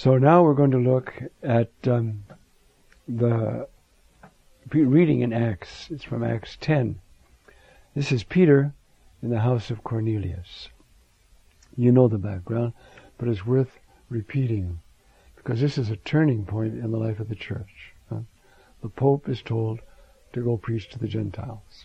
So now we're going to look at the reading in Acts. It's from Acts 10. This is Peter in the house of Cornelius. You know the background, but it's worth repeating because this is a turning point in the life of the church. The Pope is told to go preach to the Gentiles.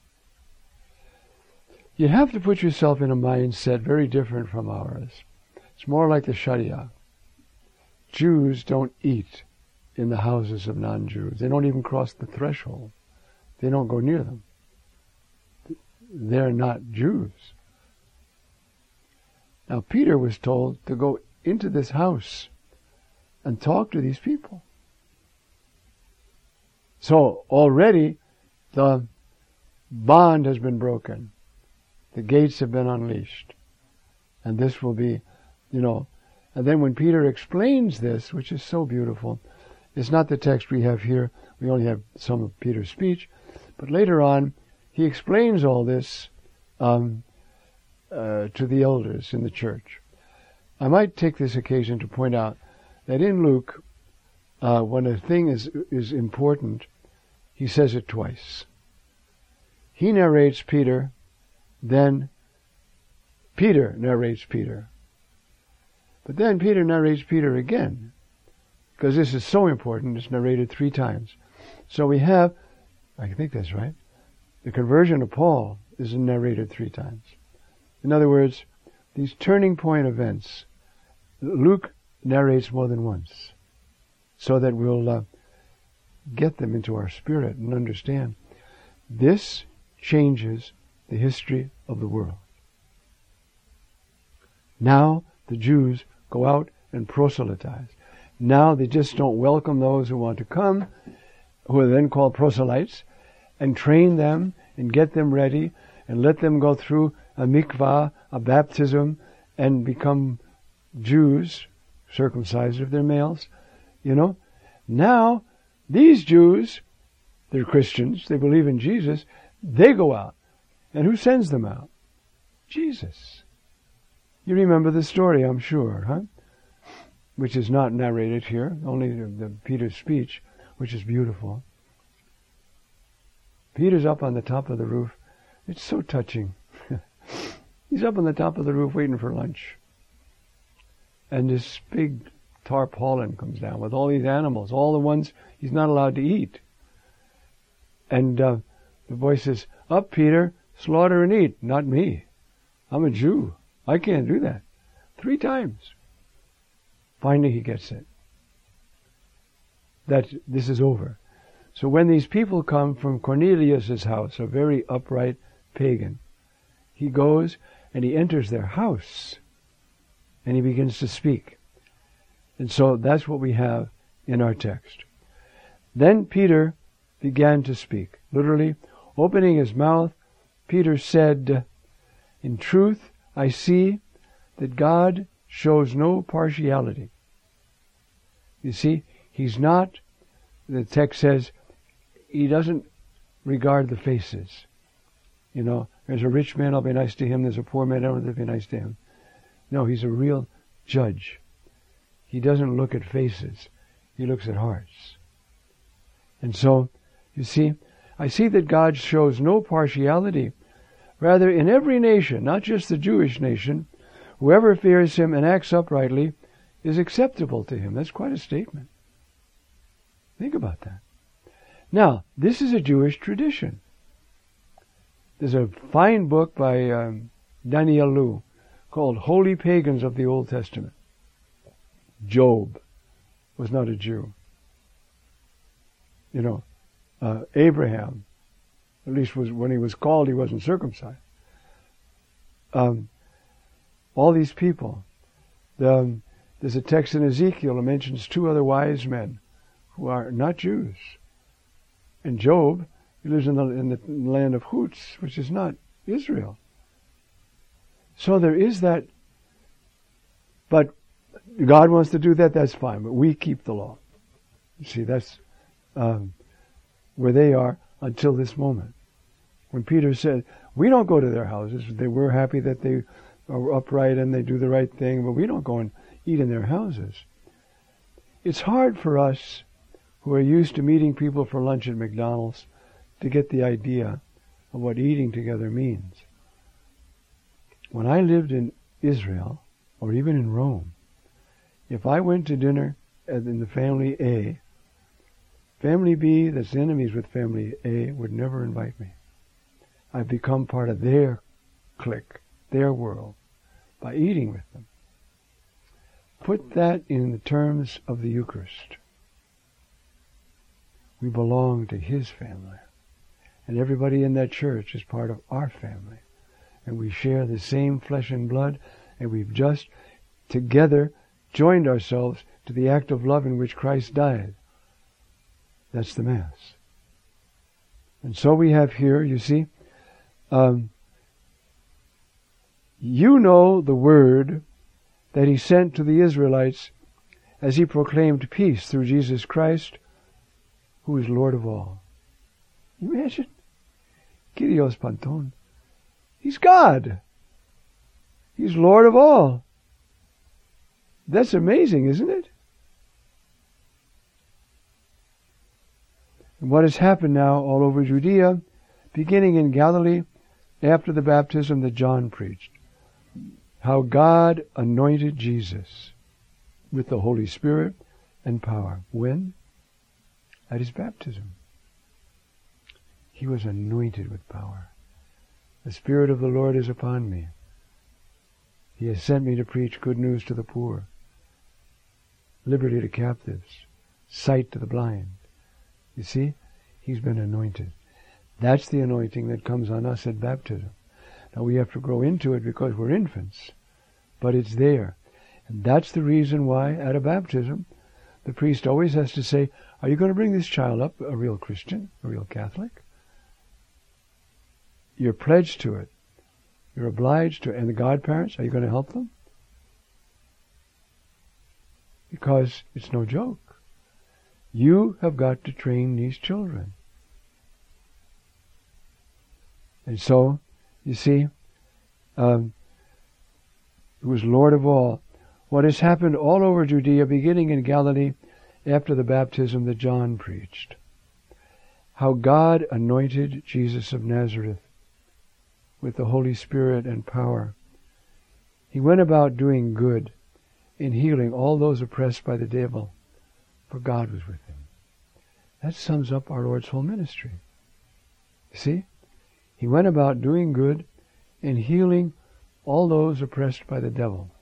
You have to put yourself in a mindset very different from ours. It's more like the Sharia. Jews don't eat in the houses of non-Jews. They don't even cross the threshold. They don't go near them. They're not Jews. Now Peter was told to go into this house and talk to these people. So already the bond has been broken. The gates have been unleashed. And this will be, and then when Peter explains this, which is so beautiful, it's not the text we have here. We only have some of Peter's speech. But later on, he explains all this to the elders in the church. I might take this occasion to point out that in Luke, when a thing is important, he says it twice. He narrates Peter, then Peter narrates Peter. But then Peter narrates Peter again, because this is so important, it's narrated 3 times. So we have, I think that's right, the conversion of Paul is narrated 3 times. In other words, these turning point events, Luke narrates more than once, so that we'll get them into our spirit and understand. This changes the history of the world. Now the Jews go out and proselytize. Now they just don't welcome those who want to come, who are then called proselytes, and train them and get them ready and let them go through a mikvah, a baptism, and become Jews, circumcised if they're males. Now these Jews, they're Christians, they believe in Jesus, they go out. And who sends them out? Jesus. You remember the story, I'm sure, huh? Which is not narrated here, only the Peter's speech, which is beautiful. Peter's up on the top of the roof. It's so touching. He's up on the top of the roof waiting for lunch. And this big tarpaulin comes down with all these animals, all the ones he's not allowed to eat. And the voice says, "Up, Peter, slaughter and eat." Not me. I'm a Jew. I can't do that. 3 times. Finally he gets it. That this is over. So when these people come from Cornelius' house, a very upright pagan, he goes and he enters their house and he begins to speak. And so that's what we have in our text. Then Peter began to speak. Literally, opening his mouth, Peter said, "In truth, I see that God shows no partiality." You see, he's not, the text says, he doesn't regard the faces. There's a rich man, I'll be nice to him. There's a poor man, I'll be nice to him. No, he's a real judge. He doesn't look at faces. He looks at hearts. And so, you see, I see that God shows no partiality. Rather, in every nation, not just the Jewish nation, whoever fears him and acts uprightly is acceptable to him. That's quite a statement. Think about that. Now, this is a Jewish tradition. There's a fine book by Daniel Lu called Holy Pagans of the Old Testament. Job was not a Jew. Abraham, at least when he was called, he wasn't circumcised. All these people. There's a text in Ezekiel that mentions 2 other wise men who are not Jews. And Job, he lives in the land of Hutz, which is not Israel. So there is that. But God wants to do that, that's fine. But we keep the law. You see, that's where they are until this moment. When Peter said, we don't go to their houses. They were happy that they are upright and they do the right thing, but we don't go and eat in their houses. It's hard for us who are used to meeting people for lunch at McDonald's to get the idea of what eating together means. When I lived in Israel, or even in Rome, if I went to dinner in the family A, family B, that's enemies with family A, would never invite me. I've become part of their clique, their world, by eating with them. Put that in the terms of the Eucharist. We belong to His family. And everybody in that church is part of our family. And we share the same flesh and blood, and we've just together joined ourselves to the act of love in which Christ died. That's the Mass. And so we have here, you see, you know the word that He sent to the Israelites as He proclaimed peace through Jesus Christ, who is Lord of all. You imagine? Kyrios Panton. He's God. He's Lord of all. That's amazing, isn't it? And what has happened now all over Judea, beginning in Galilee, after the baptism that John preached. How God anointed Jesus with the Holy Spirit and power. When? At His baptism. He was anointed with power. The Spirit of the Lord is upon me. He has sent me to preach good news to the poor, liberty to captives, sight to the blind. You see, He's been anointed. That's the anointing that comes on us at baptism. Now we have to grow into it because we're infants, but it's there. And that's the reason why at a baptism, the priest always has to say, are you going to bring this child up a real Christian, a real Catholic? You're pledged to it. You're obliged to it. And the godparents, are you going to help them? Because it's no joke. You have got to train these children. And so, you see, He was Lord of all. What has happened all over Judea, beginning in Galilee, after the baptism that John preached. How God anointed Jesus of Nazareth with the Holy Spirit and power. He went about doing good in healing all those oppressed by the devil, for God was with Him. That sums up our Lord's whole ministry. You see? He went about doing good and healing all those oppressed by the devil.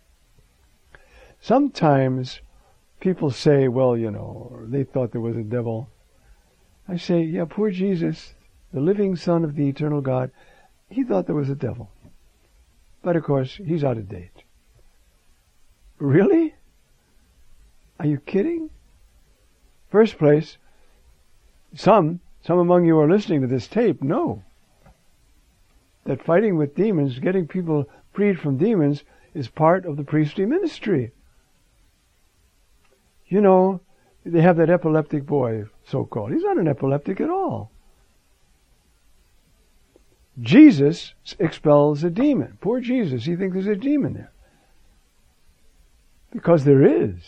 Sometimes people say, well, they thought there was a devil. I say, yeah, poor Jesus, the living Son of the eternal God, He thought there was a devil. But of course, He's out of date. Really? Are you kidding? First place, some among you are listening to this tape know that fighting with demons, getting people freed from demons, is part of the priestly ministry. They have that epileptic boy, so-called. He's not an epileptic at all. Jesus expels a demon. Poor Jesus, he thinks there's a demon there. Because there is.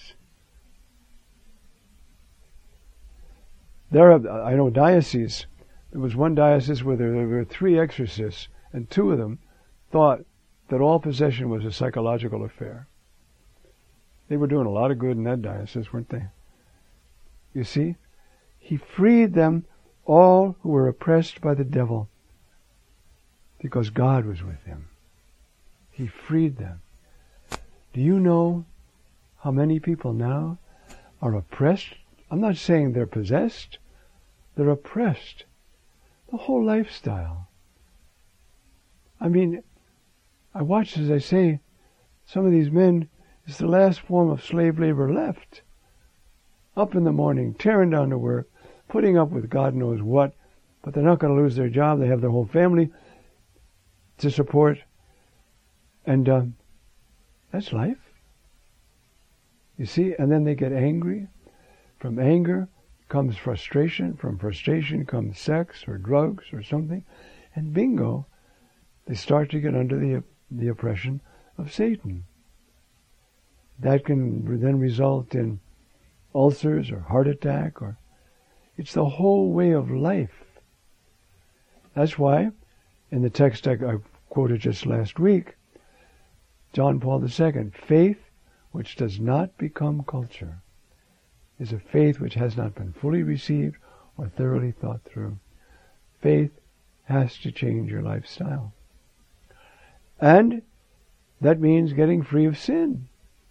I know dioceses. There was one diocese where there were 3 exorcists, and 2 of them thought that all possession was a psychological affair. They were doing a lot of good in that diocese, weren't they? You see? He freed them, all who were oppressed by the devil, because God was with Him. He freed them. Do you know how many people now are oppressed? I'm not saying they're possessed. They're oppressed. The whole lifestyle. I mean, I watch, as I say, some of these men, it's the last form of slave labor left. Up in the morning, tearing down to work, putting up with God knows what, but they're not going to lose their job. They have their whole family to support. And that's life. You see, and then they get angry. From anger comes frustration. From frustration comes sex or drugs or something. And bingo, they start to get under the oppression of Satan. That can then result in ulcers or heart attack, or it's the whole way of life. That's why, in the text I quoted just last week, John Paul II, faith which does not become culture is a faith which has not been fully received or thoroughly thought through. Faith has to change your lifestyle. And that means getting free of sin.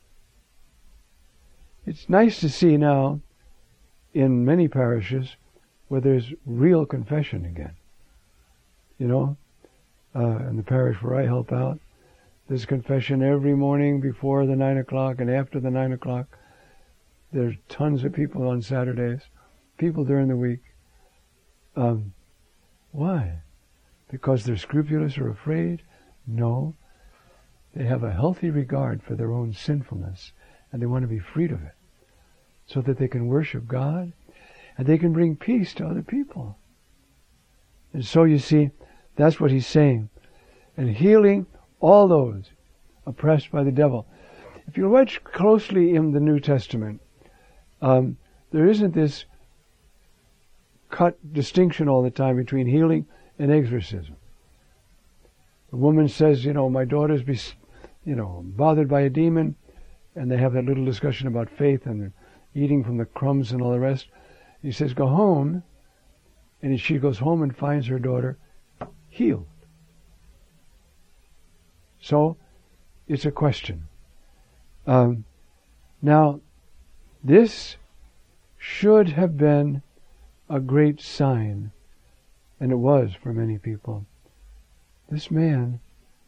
It's nice to see now in many parishes where there's real confession again. You know, in the parish where I help out, there's confession every morning before the 9 o'clock and after the 9 o'clock. There's tons of people on Saturdays, people during the week. Why? Because they're scrupulous or afraid? No. They have a healthy regard for their own sinfulness, and they want to be freed of it, so that they can worship God, and they can bring peace to other people. And so you see, that's what he's saying. And healing all those oppressed by the devil. If you watch closely in the New Testament, there isn't this cut distinction all the time between healing and exorcism. The woman says, my daughter's bothered by a demon, and they have that little discussion about faith and eating from the crumbs and all the rest. He says, go home, and she goes home and finds her daughter healed. So, it's a question. Now, this should have been a great sign, and it was for many people. This man,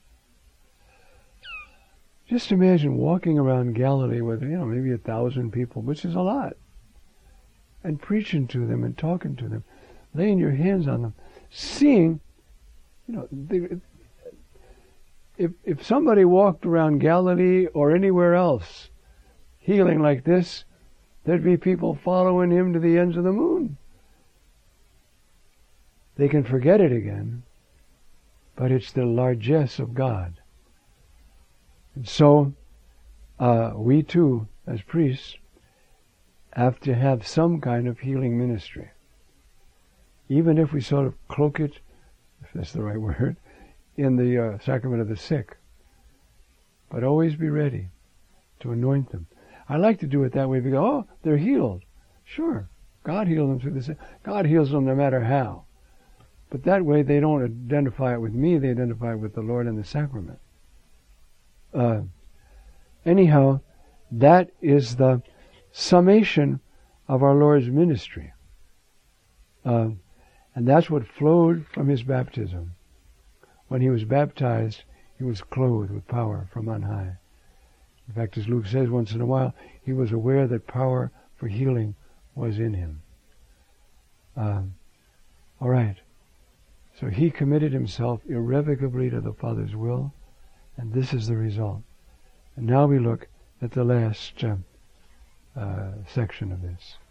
just imagine walking around Galilee with, maybe 1,000 people, which is a lot, and preaching to them and talking to them, laying your hands on them, seeing, if somebody walked around Galilee or anywhere else healing like this, there'd be people following him to the ends of the moon. They can forget it again, but it's the largesse of God. And so, we too, as priests, have to have some kind of healing ministry. Even if we sort of cloak it, if that's the right word, in the sacrament of the sick. But always be ready to anoint them. I like to do it that way. We go, oh, they're healed. Sure, God healed them through the sick. God heals them no matter how. But that way they don't identify it with me, they identify it with the Lord and the sacrament. Anyhow, that is the summation of our Lord's ministry. And that's what flowed from his baptism. When he was baptized, he was clothed with power from on high. In fact, as Luke says, once in a while, he was aware that power for healing was in him. All right. So he committed himself irrevocably to the Father's will, and this is the result. And now we look at the last section of this.